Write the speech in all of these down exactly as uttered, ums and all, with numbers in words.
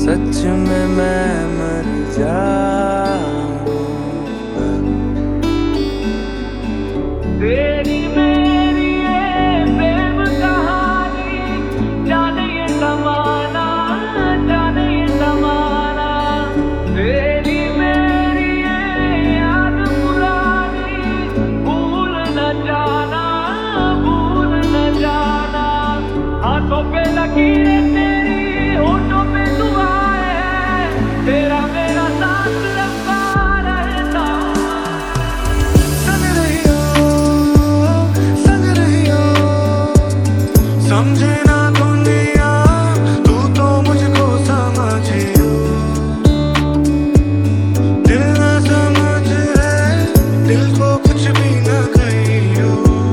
सच में मैं मर जाऊंगा। तेरी मेरी ये प्रेम कहानी, जाने ये ज़माना, जाने ये ज़माना। तेरी मेरी ये याद पुरानी, भूल न जाना, भूल न जाना। हाथों पे लकीरें तेरी, होठों पे दुआएं हैं, तेरा मेरा साथ लंबा रहता। संग रहियो, संग रहियो, समझे ना दुनिया, तू तो मुझको समझियो। दिल ना समझ है, दिल को कुछ भी ना कहियो।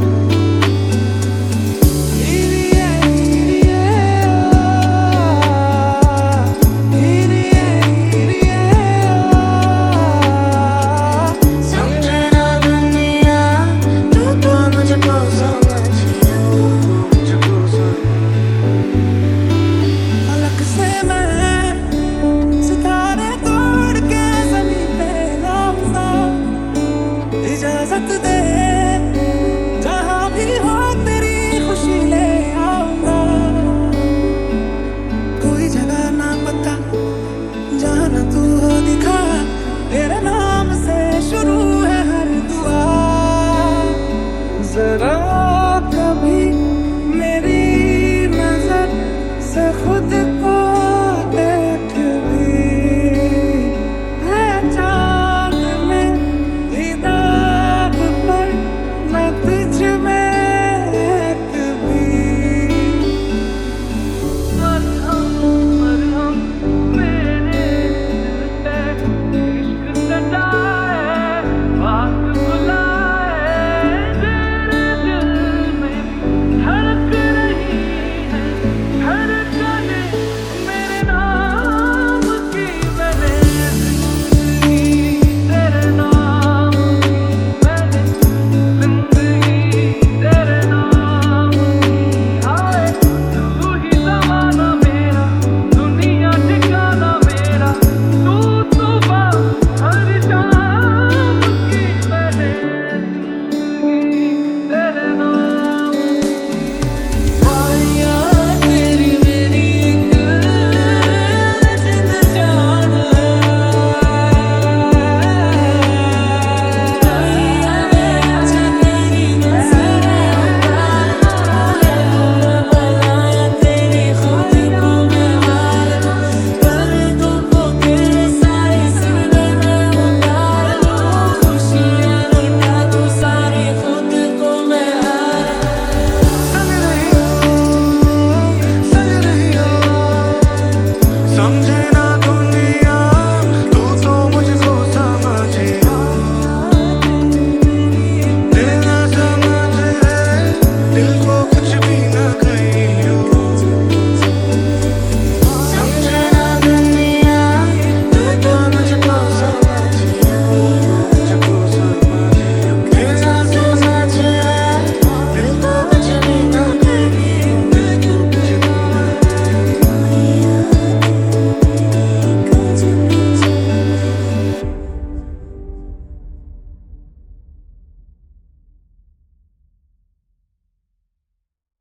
समझे ना दुनिया, तू तो मुझको समझियो, मुझको समझ। अलग से मैं सितारे तोड़ के जमीन पे लाऊंगा, इजाजत दे